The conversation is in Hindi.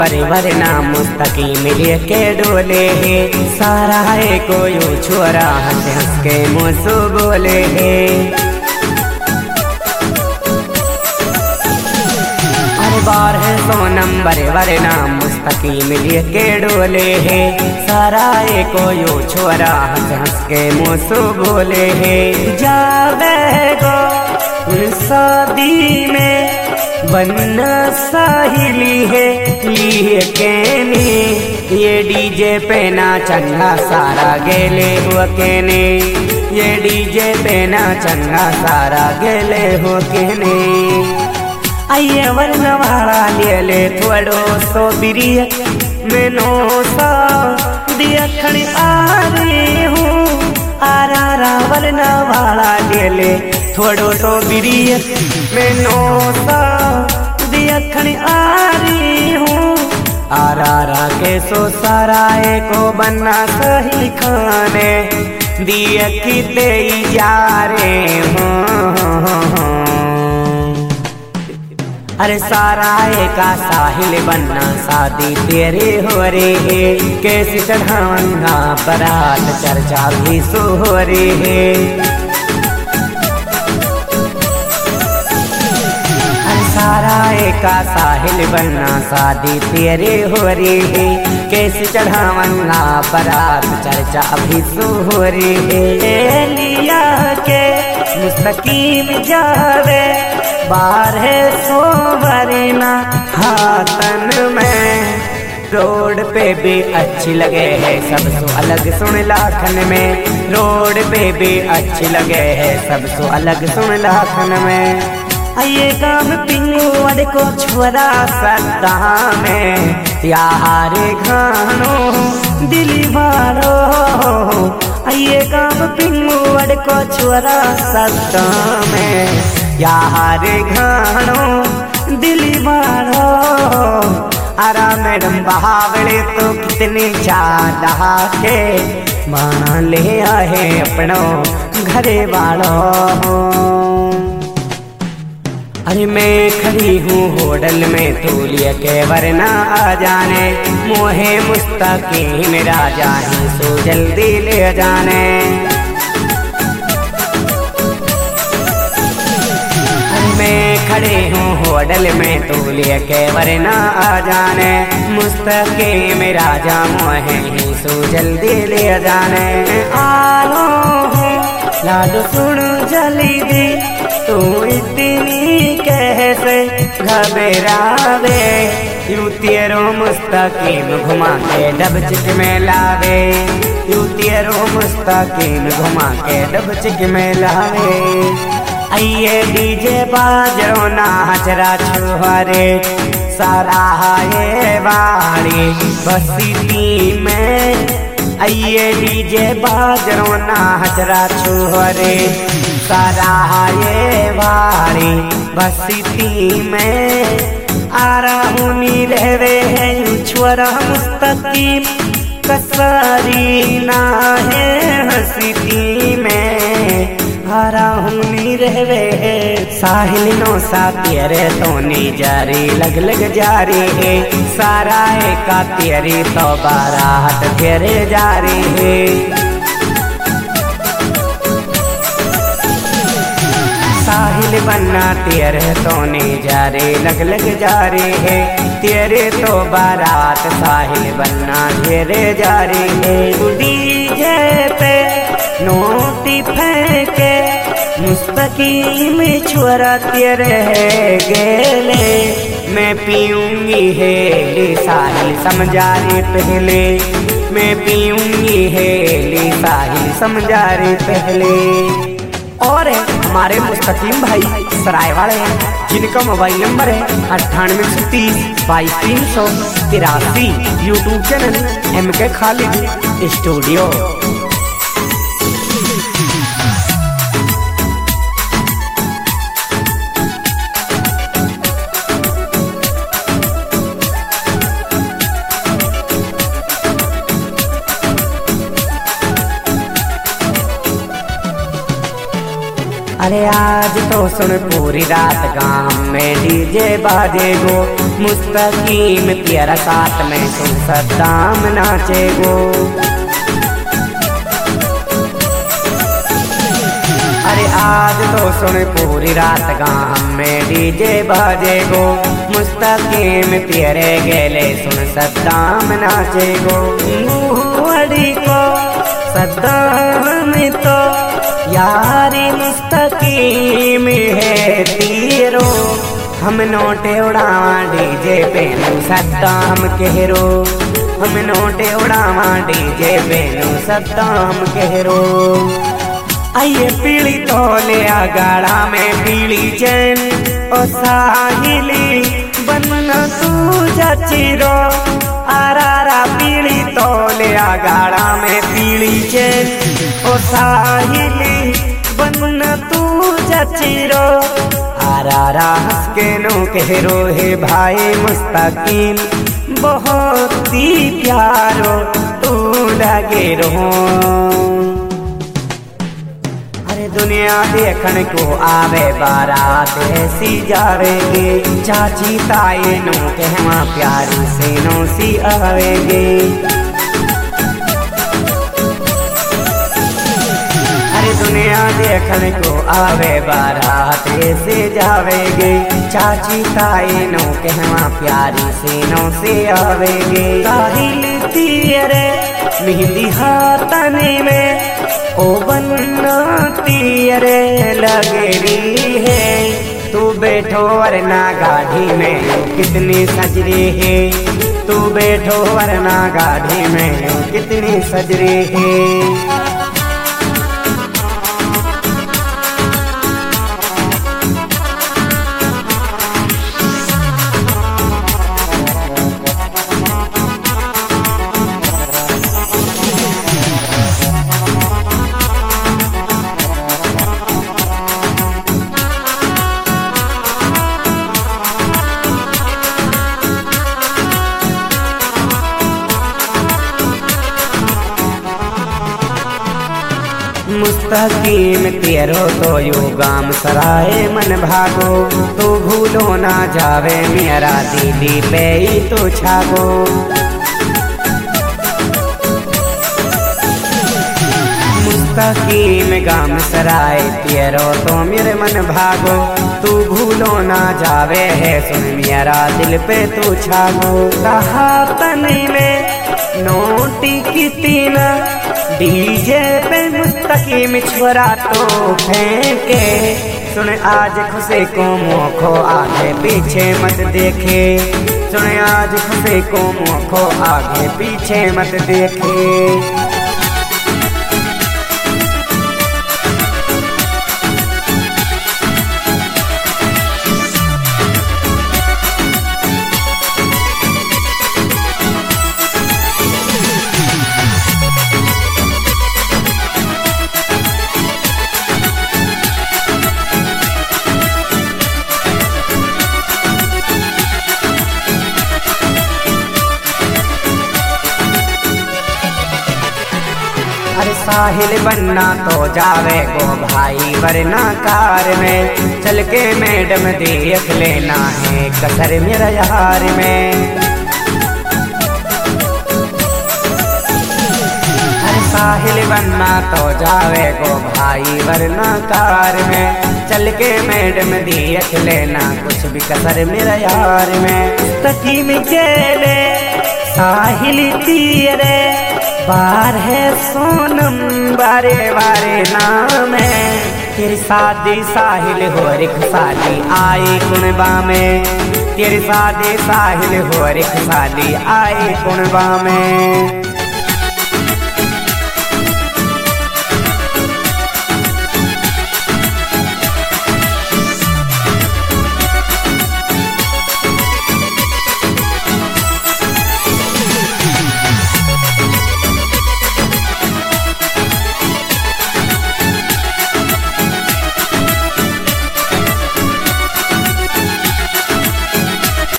परिवार नाम मुस्तकीम लेके डोले है सारा है कोई छोरा हंस हंस के मुँह बोले है। अरे बार है 100 नंबर वर नाम मुस्तकीम लेके डोले है सारा है कोई छोरा हंस हंस के मुँह बोले है। जावे गो शादी में बनना साहिली है लिए केने ये डीजे पे ना चंगा सारा गेले हुआ केने ये डीजे पे ना चंगा सारा गेले हो केने। आइए वरना वाला ले ले थोड़ो सो बिरिया मैनो सा दिया खड़ी आ रही हूँ आरा वरना वाला ले ले थोड़ो सो बिरिया मैनो सा दिया खड़ी आ रही हूँ आरा के सो सराय को बनना सही खाने दिया की दे जा रे हूँ। अरे साराय का साहिल बनना शादी तेरे हो रे है कैसे चढ़ावंगा बरात चर्चा भी सो हो रे है। साराय का साहिल बनना शादी तेरे हो रे है कैसे चढ़ावंगा बरात चर्चा अभी सो हो रे है। लिया के मुस्तकीम जावे बारह सोवरना हाथन में रोड पे भी अच्छी लगे है सबसो अलग सुन लाखन में रोड पे भी अच्छी लगे है सबसो अलग सुन लाखन में। आइए काम पिंगू अड़ को छोरा सत्ता में यार घानो दिली बारो आइए काम पिंगू अड़ को छोरा सत्ता में यार घानो दिली बारो। अरा मैडम बहावड़े तो कितने ज्यादा के मान ले आए अपनों घरे वालों। अरे मैं खड़ी हूँ होटल में तूलिया के वरना आ जाने मोहे मुस्तकीम राजा ही सो जल्दी ले जाने। मैं खड़े हूँ होटल में तूलिया के वरना आ जाने मुस्तकीम राजा मोहे ही सो जल्दी ले जाने। आलो हूँ लाडो सुन जली दी तू इतनी कैसे घबरावे यू तेरो मुस्तकीम घुमा के डबचिक में लावे यू तेरो मुस्तकीम घुमा के डबचिक में लावे। आइए डीजे बाजरो नाचरा छुहरे सारा है बाड़ी बस्ती में। आइए डीजे बाजरो नाचरा छुहरे सारा ये बाड़ी बस्ती में आरा हुनी रहवे है छोरा मुस्तकीम कसरी ना है हसीती में आरा हुनी रहवे है साहिल नो सा तेरे तो नी जारी लग लग जारी है सारा का तेरी तो बारात तेरे जारी है। साहिल बनना तेरे तो ने जारे लग लग जारे है तेरे तो बारात साहिल बनना तेरे जारे है। डीजे पे नोटी फेंके मुस्तकीम छोरा तेरे है गेले मैं पीऊंगी है साहिल समझा रे पहले मैं पीऊंगी है साहिल समझा रे पहले। और हमारे मुस्तकीम भाई सराय वाले हैं जिनका मोबाइल नंबर है 9830 YouTube channel MK Khalid studio. अरे आज तो सुन पूरी रात गाँव में डीजे बाजे गो, मुस्तकीम तेरा साथ में सुन सद्दाम नाचे गो। अरे आज तो सुन पूरी रात गाँव में डीजे बाजे गो, मुस्तकीम तेरे गेले सुन सद्दाम नाचे गो। मुहड़ी को सद्दाम तो यारी मुस्तकीम है तीरो, हम नोटे उड़ावा डीजे पेनू सद्दाम कहरो, हम नोटे उड़ावा डीजे पेनू सद्दाम कहरो। आइए पीली तोले गाड़ा में पीली चैन ओ साहिली बनना तू जचिरो, आरारा पीली तोले गाड़ा में पीली चैन ओ साहिली बनना तू जचिरो, आरारा हंस के नो कहरो हे भाई मुस्तकीम बहुत ही प्यारो तू लगे रहो। दुनिया देखने को आवे बारात ऐसी जावेगे, चाची ताए नो कहवा प्यारी से नो सी आवेगे। अरे दुनिया देखने को आवे बारात ऐसे जावेगे, चाची ताए नो कहवा प्यारी से नो से आवेगे। साहिल तेरे मेहंदी हाथने में ओ बनना तेरे लगेरी है, तू बैठो वरना गाड़ी में कितनी सजरी है, तू बैठो वरना गाड़ी में कितनी सजरी है। मुस्तकीम तेरो तो यो गाम सराय मन भागो, तू भूलो ना जावे मेरा दीदी पे ही तो छागो। मुस्तकीम गाम सराय तेरो तो मेरे मन भागो, तू भूलो ना जावे है सुन मेरा दिल पे तू छागो। कहा तनी में नोटी किती ना डीजे पे मुस्तकीम छोरा तो फेंके, सुन आज खुशी को मोखो आगे पीछे मत देखे, सुन आज खुशी को मोखो आगे पीछे मत देखे। अरे साहिल बनना तो जावे गो भाई वरना कार में, चल के मैडम देख लेना है कसर मेरा यार में। अरे साहिल बनना तो जावे गो भाई वरना कार में, चल के मैडम देख लेना कुछ भी कसर मेरा यार में। मुस्तकीम गेले साहिल तेरे बार है सोनम बारे बारे नाम है, तेरी शादी साहिल हो रिख शादी आई कुनबा में, तेरी शादी साहिल हो रिख शादी आई कुनबा में।